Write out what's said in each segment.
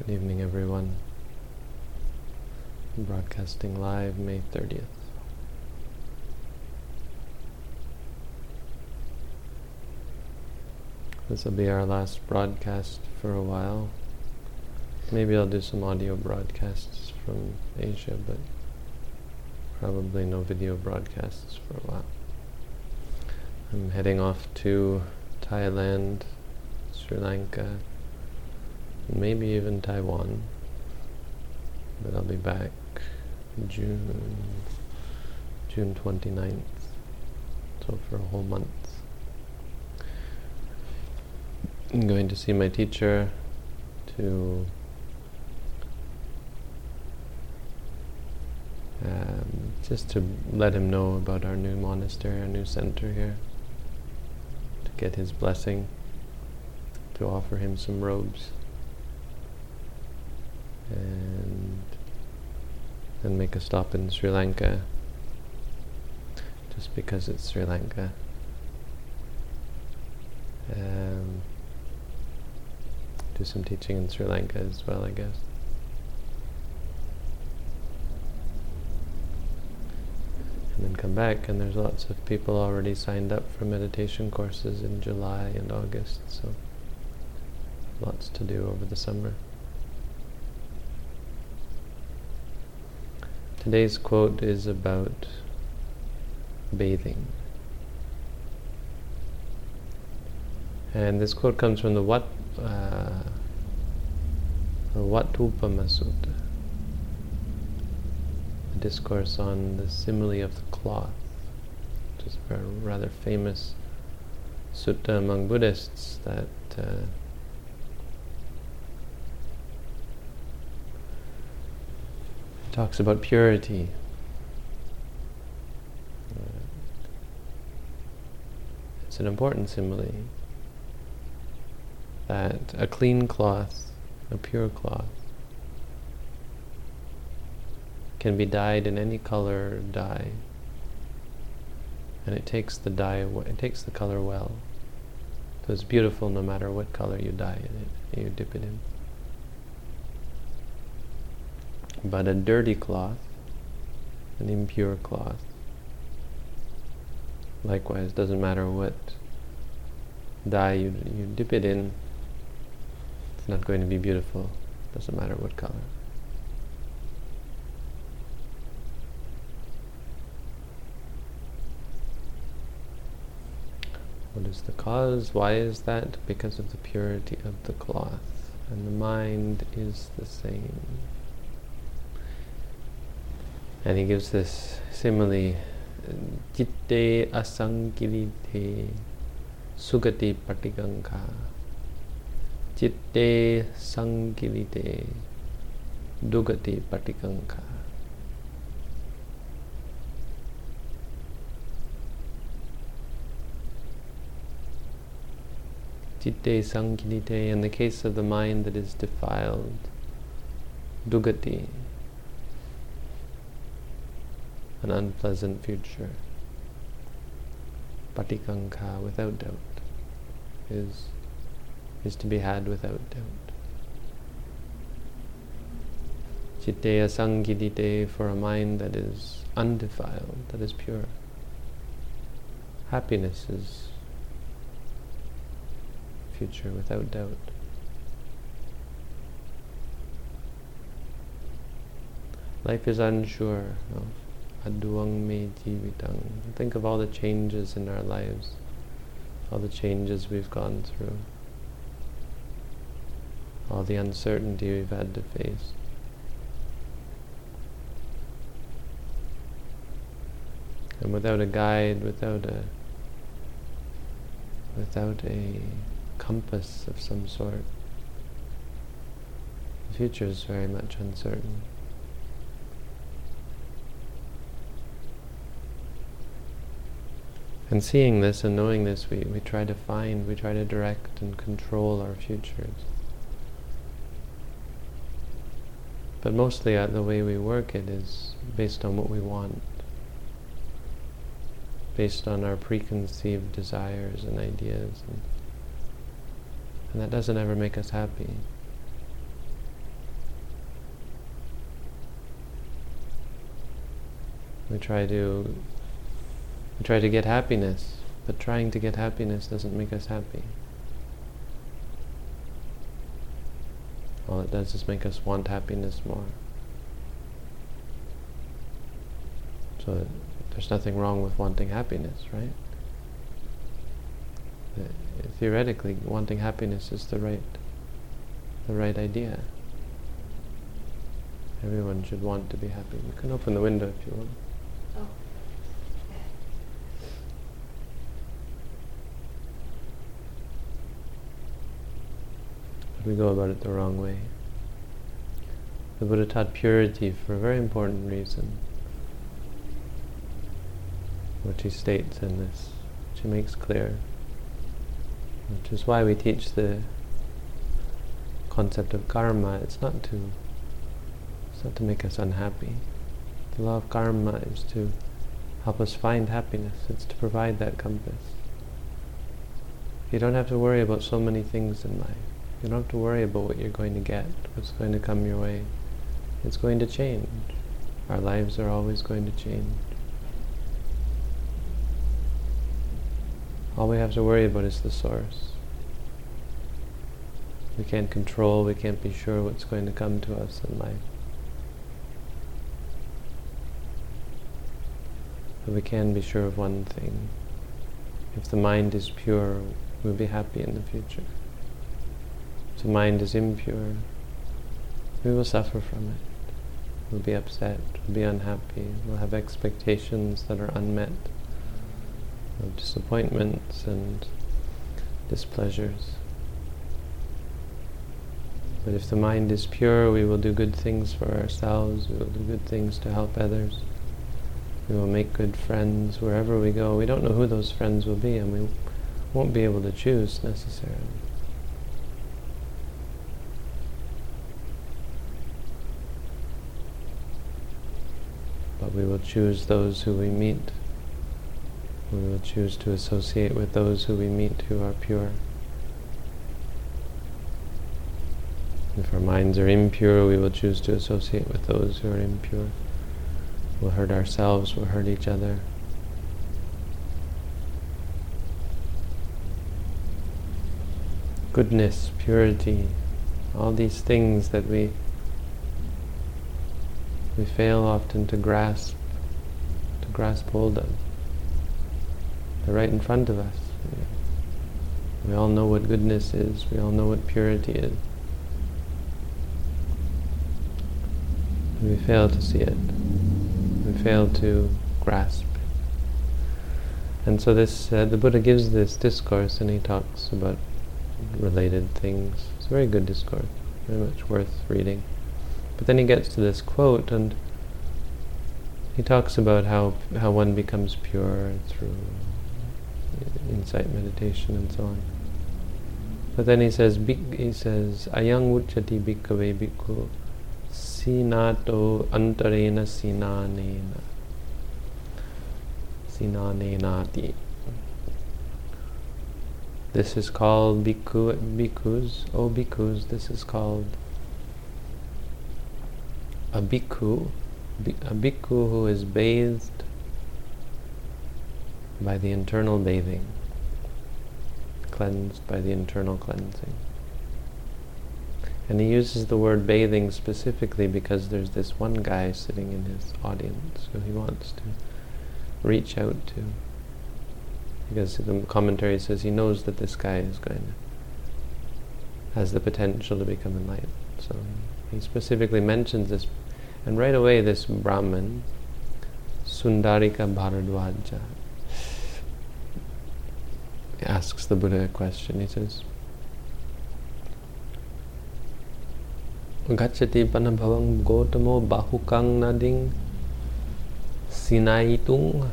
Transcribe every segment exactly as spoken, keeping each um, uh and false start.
Good evening, everyone. I'm broadcasting live May thirtieth. This will be our last broadcast for a while. Maybe I'll do some audio broadcasts from Asia, but probably no video broadcasts for a while. I'm heading off to Thailand, Sri Lanka, maybe even Taiwan, but I'll be back June June twenty-ninth, so for a whole month. I'm going to see my teacher to um, just to let him know about our new monastery, our new center here, to get his blessing, to offer him some robes, and then make a stop in Sri Lanka, just because it's Sri Lanka. Um, do some teaching in Sri Lanka as well, I guess. And then come back, and there's lots of people already signed up for meditation courses in July and August, so lots to do over the summer. Today's quote is about bathing. And this quote comes from the Wat uh, Watthupama Sutta, a discourse on the simile of the cloth, which is a rather famous sutta among Buddhists that uh, talks about purity. Uh, it's an important simile, that a clean cloth, a pure cloth, can be dyed in any color dye, and it takes the dye, it takes the color well. So it's beautiful no matter what color you dye it, you dip it in. But a dirty cloth, an impure cloth, likewise, doesn't matter what dye you, you dip it in, it's not going to be beautiful, doesn't matter what color. What is the cause? Why is that? Because of the purity of the cloth, and the mind is the same. And he gives this simile, Citte asankilite sugati patiganka. Citte sankilite dugati patiganka. Citte sankilite, in the case of the mind that is defiled, dugati, an unpleasant future. Patikanka, without doubt, is is to be had without doubt. Citte asankilite, for a mind that is undefiled, that is pure. Happiness is future without doubt. Life is unsure. No? Aduang me jivitang. Think of all the changes in our lives, all the changes we've gone through, all the uncertainty we've had to face. And without a guide, without a without a compass of some sort, the future is very much uncertain. And seeing this and knowing this, we, we try to find, we try to direct and control our futures. But mostly uh, the way we work it is based on what we want, based on our preconceived desires and ideas, and, and that doesn't ever make us happy. We try to we try to get happiness, but trying to get happiness doesn't make us happy. All it does is make us want happiness more. So there's nothing wrong with wanting happiness, right? Theoretically, wanting happiness is the right, the right idea. Everyone should want to be happy. You can open the window if you want. Oh. But we go about it the wrong way. The Buddha taught purity for a very important reason, which he states in this, which he makes clear, which is why we teach the concept of karma. It's not to it's not to make us unhappy. The law of karma is to help us find happiness. It's to provide that compass. You don't have to worry about so many things in life. You don't have to worry about what you're going to get, what's going to come your way. It's going to change. Our lives are always going to change. All we have to worry about is the source. We can't control, we can't be sure what's going to come to us in life. But we can be sure of one thing. If the mind is pure, we'll be happy in the future. If the mind is impure, we will suffer from it. We'll be upset, we'll be unhappy, we'll have expectations that are unmet, of disappointments and displeasures. But if the mind is pure, we will do good things for ourselves, we will do good things to help others. We will make good friends wherever we go. We don't know who those friends will be, and we won't be able to choose necessarily. But we will choose those who we meet. We will choose to associate with those who we meet who are pure. If our minds are impure, we will choose to associate with those who are impure. We'll hurt ourselves, we'll hurt each other. Goodness, purity, all these things that we we fail often to grasp, to grasp hold of. They're right in front of us. We all know what goodness is, we all know what purity is. We fail to see it. We fail to grasp it. And so this, uh, the Buddha gives this discourse, and he talks about related things. It's a very good discourse, very much worth reading. But then he gets to this quote, and he talks about how how one becomes pure through insight meditation and so on. But then he says, he says, Ayang uchati bhikkhave bhikkhu sinato antarena sinanena sinanenati. This is called bhikkhu, bhikkhus, oh bhikkhus, this is called a bhikkhu, a bhikkhu who is bathed by the internal bathing, cleansed by the internal cleansing. And he uses the word bathing specifically because there's this one guy sitting in his audience who he wants to reach out to. Because the commentary says he knows that this guy is going to, has the potential to become enlightened. So he specifically mentions this, and right away this Brahmin, Sundarika Bharadwaja, asks the Buddha a question. He says, Gacchati panabhavam Gotamo bahukang nading sinaitung.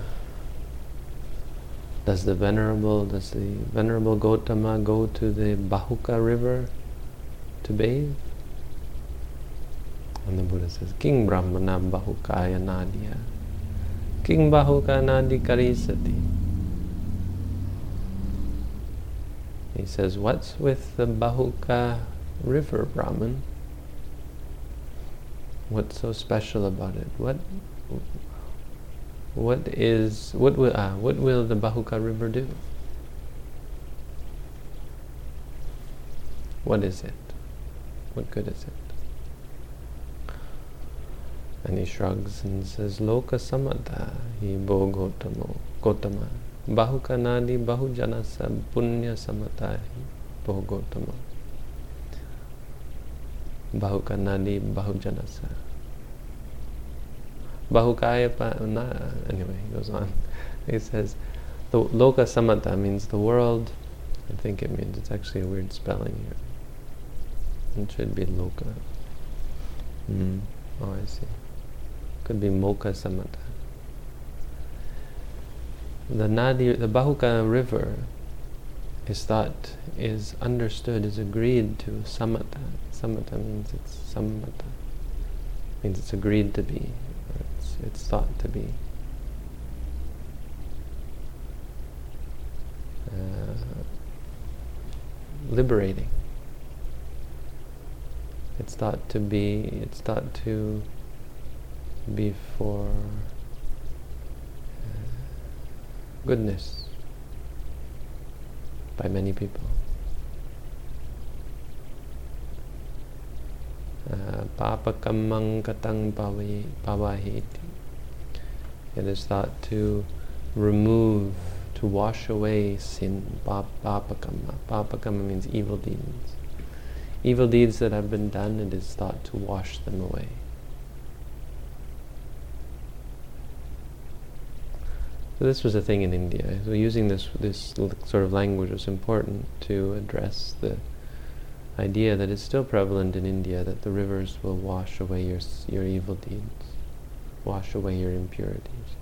Does the venerable, does the venerable Gotama go to the Bahuka river to bathe? And the Buddha says, King Brahmana Bahukaya Nadya. King Bahuka Nadi Karisati. He says, what's with the Bahuka river, Brahman? What's so special about it? What what is what will uh, what will the Bahuka river do? What is it? What good is it? And he shrugs and says, Loka samata hi bo gotamo gotama Bahuka nadi bahujanasa punya samata hi bo gotama Bahuka nadi bahujanasa Bahukaya pa na, anyway, he goes on. He says, the Loka samata means the world. I think it means, it's actually a weird spelling here. It should be Loka. Mm. Oh, I see. Could be Moka samata. The Nadi, the Bahuka river is thought, is understood, is agreed to samata. Samata means it's sammata. Means it's agreed to be. It's, it's thought to be. Uh, liberating. It's thought to be, it's thought to be for uh, goodness by many people. Papa kammang katang pavahiti. It is thought to remove, to wash away sin. Papa kamma. Papa kamma means evil deeds. Evil deeds that have been done, it is thought to wash them away. So this was a thing in India. So using this this sort of language was important to address the idea that is still prevalent in India, that the rivers will wash away your your evil deeds, wash away your impurities.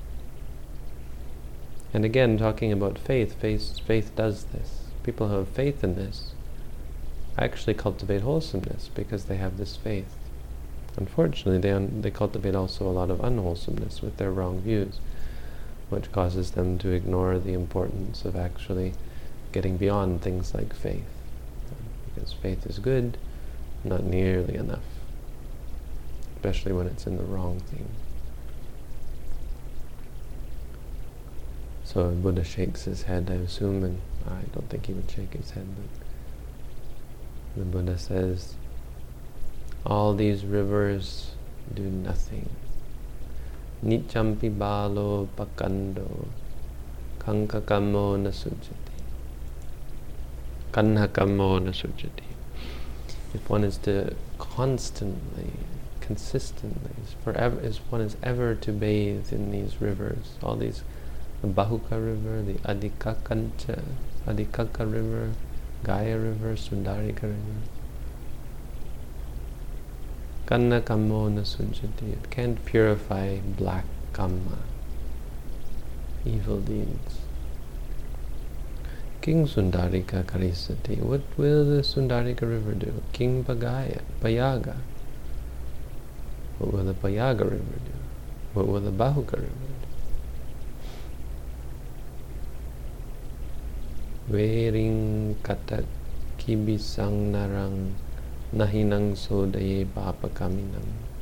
And again, talking about faith, faith, faith does this. People who have faith in this actually cultivate wholesomeness because they have this faith. Unfortunately, they un- they cultivate also a lot of unwholesomeness with their wrong views, which causes them to ignore the importance of actually getting beyond things like faith. Because faith is good, not nearly enough, especially when it's in the wrong thing. So Buddha shakes his head, I assume, and I don't think he would shake his head, but the Buddha says, all these rivers do nothing. Nityampi balo pakando kankakamo nasujati. Kanhakamo nasujati. If one is to constantly, consistently, is forever, is one is ever to bathe in these rivers, all these, the Bahuka river, the Adhikakancha, Adhikaka river, Gaya river, Sundarika river. Kanna kammo nasujati. It can't purify black kamma, evil deeds. King Sundarika karisati. What will the Sundarika river do? King Pagaya, Payaga. What will the Payaga river do? What will the Bahuka river do? Vering katak kibisang narang nahinang sodaye papakaminam.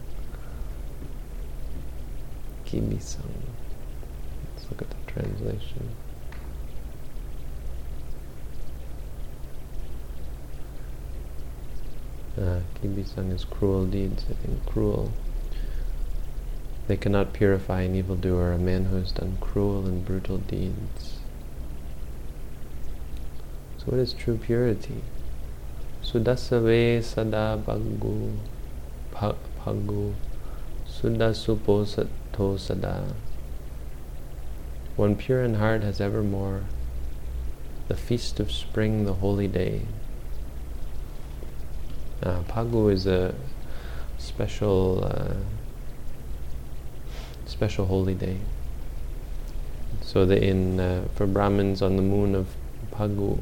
Kibisang. Let's look at the translation. Uh, Kibisang is cruel deeds, I think, cruel. They cannot purify an evildoer, a man who has done cruel and brutal deeds. So what is true purity? Sudasave sada bhagu bhagu sudasuposato sada. One pure in heart has evermore the feast of spring, the holy day. Uh, Pagu is a special, uh, special holy day. So that in uh, for Brahmins on the moon of Pagu,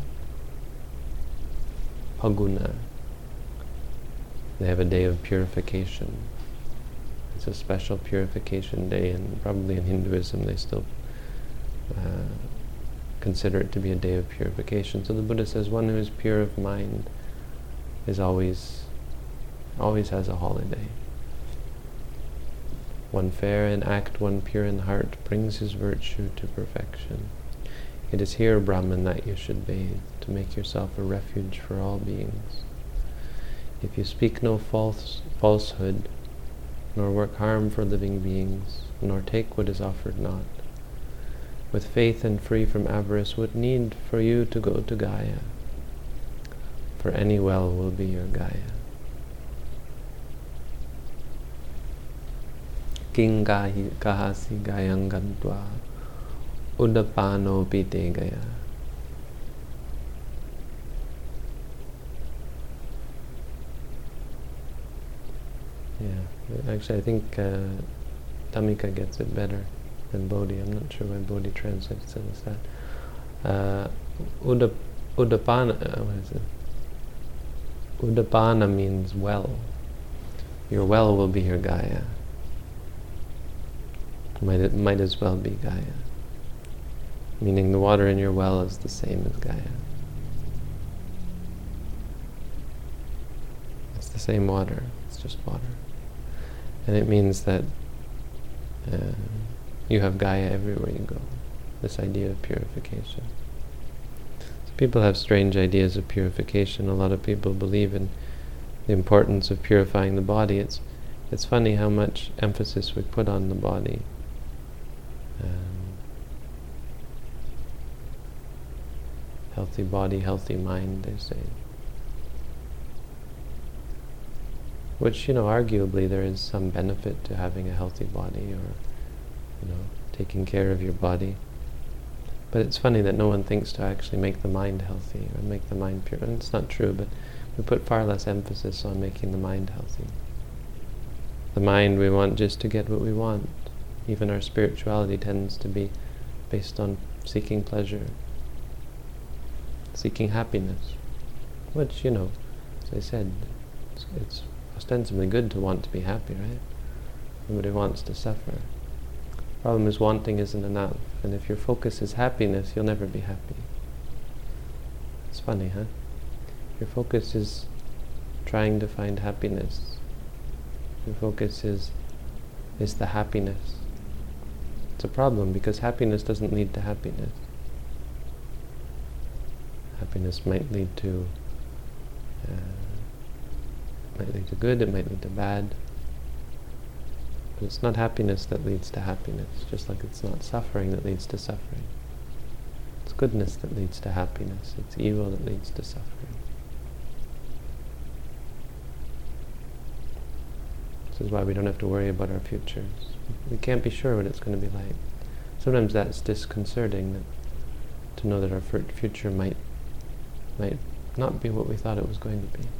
Paguna, they have a day of purification. It's a special purification day, and probably in Hinduism they still uh, consider it to be a day of purification. So the Buddha says one who is pure of mind is always, always has a holiday. One fair in act, one pure in heart, brings his virtue to perfection. It is here, Brahman, that you should bathe, to make yourself a refuge for all beings. If you speak no false falsehood, nor work harm for living beings, nor take what is offered not, with faith and free from avarice, what need for you to go to Gaya? For any well will be your Gaya. King gahi kahasi gayang gandwa, udapano pite gaya. Yeah, actually I think uh, Tamika gets it better than Bodhi. I'm not sure why Bodhi translates it as that. Uh, Udap, Udapana, uh, what is it? Udapana means well. Your well will be your Gaya. Might, it might as well be Gaya. Meaning the water in your well is the same as Gaya. It's the same water, it's just water. And it means that uh, you have Gaya everywhere you go. This idea of purification. So people have strange ideas of purification. A lot of people believe in the importance of purifying the body. It's, it's funny how much emphasis we put on the body. Um, healthy body, healthy mind, they say. Which, you know, arguably there is some benefit to having a healthy body, or, you know, taking care of your body. But it's funny that no one thinks to actually make the mind healthy, or make the mind pure. And it's not true, but we put far less emphasis on making the mind healthy. The mind, we want just to get what we want. Even our spirituality tends to be based on seeking pleasure, seeking happiness, which, you know, as I said, it's, it's ostensibly good to want to be happy, right? Nobody wants to suffer. Problem is, wanting isn't enough, and if your focus is happiness, you'll never be happy. It's funny, huh? If your focus is trying to find happiness, your focus is is the happiness. It's a problem, because happiness doesn't lead to happiness. Happiness might lead to uh, might lead to good, it might lead to bad. But it's not happiness that leads to happiness, just like it's not suffering that leads to suffering. It's goodness that leads to happiness, it's evil that leads to suffering. This is why we don't have to worry about our futures. We can't be sure what it's going to be like. Sometimes that's disconcerting, that, to know that our future might might not be what we thought it was going to be.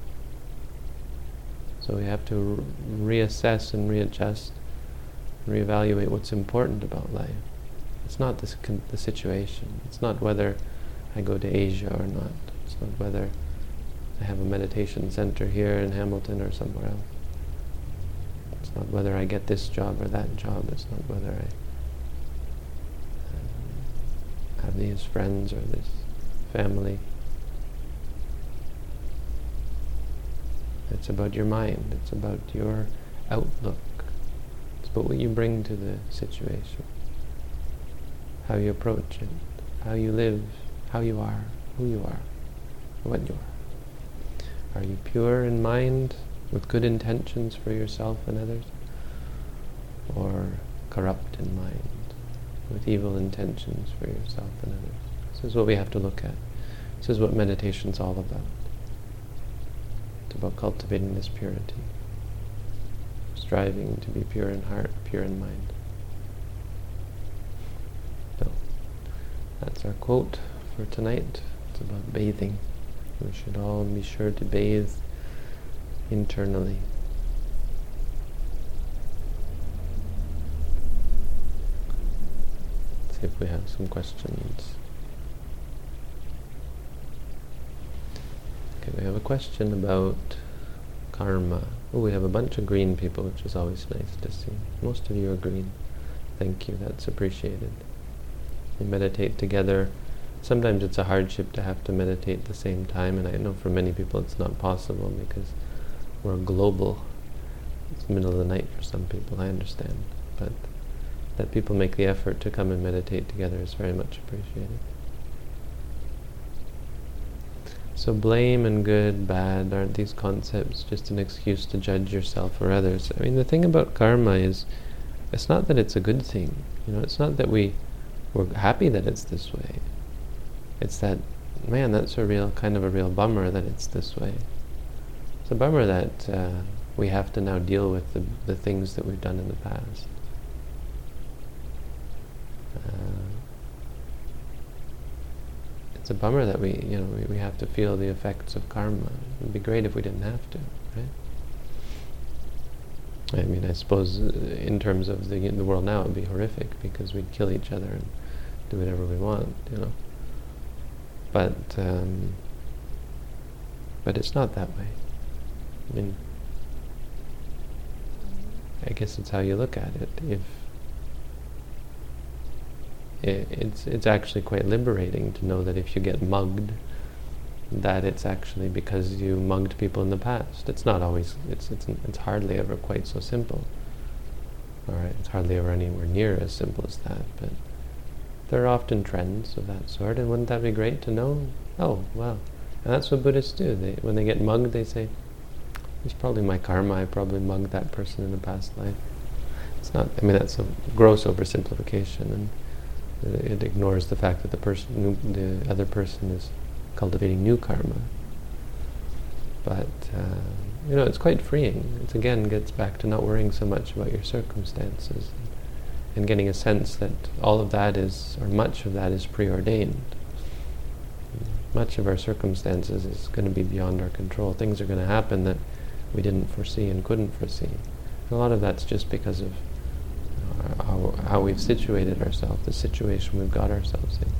So we have to re- reassess and readjust, and reevaluate what's important about life. It's not this con- the situation. It's not whether I go to Asia or not. It's not whether I have a meditation center here in Hamilton or somewhere else. It's not whether I get this job or that job. It's not whether I um, have these friends or this family. It's about your mind. It's about your outlook. It's about what you bring to the situation. How you approach it. How you live. How you are. Who you are. What you are. Are you pure in mind, with good intentions for yourself and others? Or corrupt in mind, with evil intentions for yourself and others? This is what we have to look at. This is what meditation's all about. It's about cultivating this purity, striving to be pure in heart, pure in mind. So, that's our quote for tonight. It's about bathing. We should all be sure to bathe internally. Let's see if we have some questions. We have a question about karma. Oh, we have a bunch of green people, which is always nice to see. Most of you are green. Thank you, that's appreciated. We meditate together. Sometimes it's a hardship to have to meditate at the same time, and I know for many people it's not possible because we're global. It's the middle of the night for some people, I understand. But that people make the effort to come and meditate together is very much appreciated. So blame and good, bad, aren't these concepts just an excuse to judge yourself or others? I mean, the thing about karma is, it's not that it's a good thing. You know, it's not that we, we're happy that it's this way. It's that, man, that's a real, kind of a real bummer that it's this way. It's a bummer that uh, we have to now deal with the, the things that we've done in the past. Uh, it's a bummer that we, you know, we, we have to feel the effects of karma. It would be great if we didn't have to, right? I mean, I suppose uh, in terms of the the world now, it would be horrific because we'd kill each other and do whatever we want, you know. But um, but it's not that way. I mean, I guess it's how you look at it. If it, it's it's actually quite liberating to know that if you get mugged, that it's actually because you mugged people in the past. It's not always. It's it's it's hardly ever quite so simple. All right, it's hardly ever anywhere near as simple as that. But there are often trends of that sort, and wouldn't that be great to know? Oh, wow! And that's what Buddhists do. They when they get mugged, they say, "It's probably my karma. I probably mugged that person in a past life." It's not. I mean, that's a gross oversimplification, and it ignores the fact that the person, the other person, is cultivating new karma. But uh, you know, it's quite freeing. It again gets back to not worrying so much about your circumstances, and, and getting a sense that all of that is, or much of that, is preordained. Much of our circumstances is going to be beyond our control. Things are going to happen that we didn't foresee and couldn't foresee. And a lot of that's just because of uh, how, how we've situated ourselves, the situation we've got ourselves in.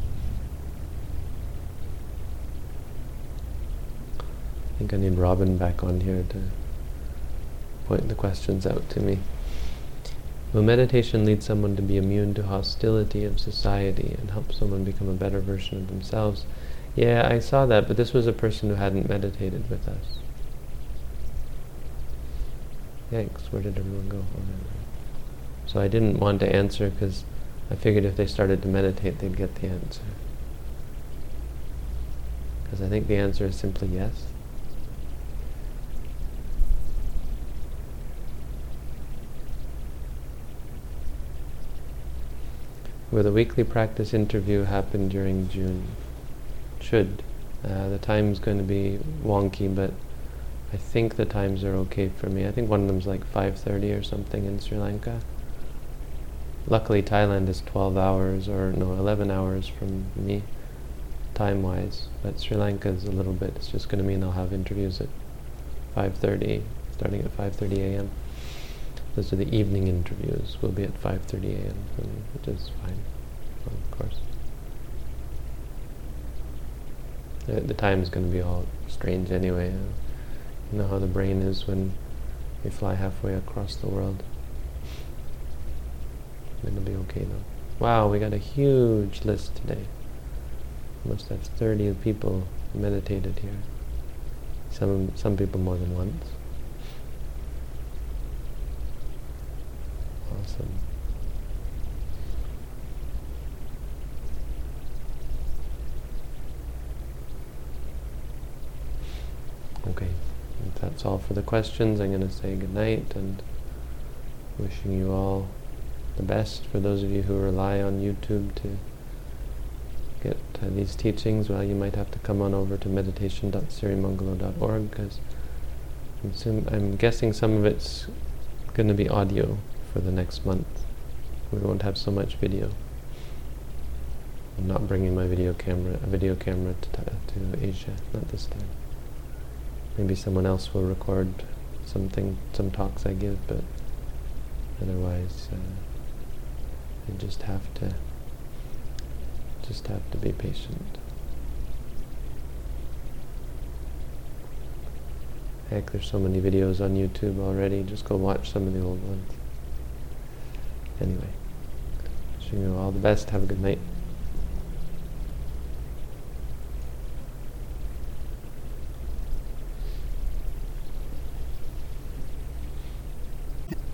I think I need Robin back on here to point the questions out to me. Will meditation lead someone to be immune to hostility of society and help someone become a better version of themselves? Yeah, I saw that, but this was a person who hadn't meditated with us. Yikes, where did everyone go? So I didn't want to answer because I figured if they started to meditate, they'd get the answer. Because I think the answer is simply yes. Will the weekly practice interview happen during June? Should. Uh, the time's going to be wonky, but I think the times are okay for me. I think one of them's like five thirty or something in Sri Lanka. Luckily, Thailand is twelve hours, or no, eleven hours from me, time-wise. But Sri Lanka is a little bit. It's just going to mean I'll have interviews at five thirty, starting at five thirty a.m. Those are the evening interviews. Will be at five thirty a.m. for me, which is fine, well, of course. The, the time is going to be all strange anyway. Uh, you know how the brain is when you fly halfway across the world. It'll be okay though. Wow, we got a huge list today. Must have thirty people meditated here. Some some people more than once. Awesome. Okay, if that's all for the questions, I'm going to say good night and wishing you all the best. For those of you who rely on YouTube to get uh, these teachings, well, you might have to come on over to meditation dot sirimangalo dot org, because I'm, assume, I'm guessing some of it's going to be audio for the next month. We won't have so much video. I'm not bringing my video camera, a video camera to, to Asia, not this time. Maybe someone else will record something, some talks I give, but otherwise, uh, you just have to, just have to be patient. Heck, there's so many videos on YouTube already. Just go watch some of the old ones. Anyway, wishing you all the best. Have a good night.